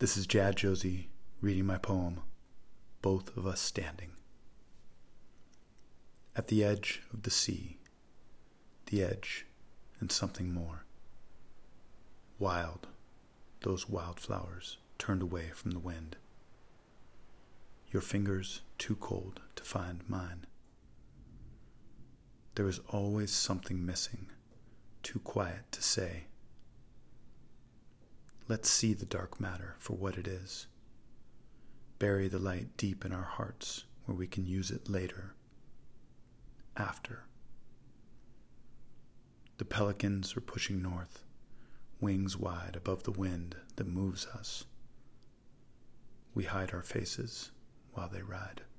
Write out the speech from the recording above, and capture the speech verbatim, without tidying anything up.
This is Jad Josie reading my poem, Both of Us Standing. At the edge of the sea, the edge and something more. Wild, those wildflowers turned away from the wind. Your fingers too cold to find mine. There is always something missing, too quiet to say. Let's see the dark matter for what it is. Bury the light deep in our hearts where we can use it later. After. The pelicans are pushing north, wings wide above the wind that moves us. We hide our faces while they ride.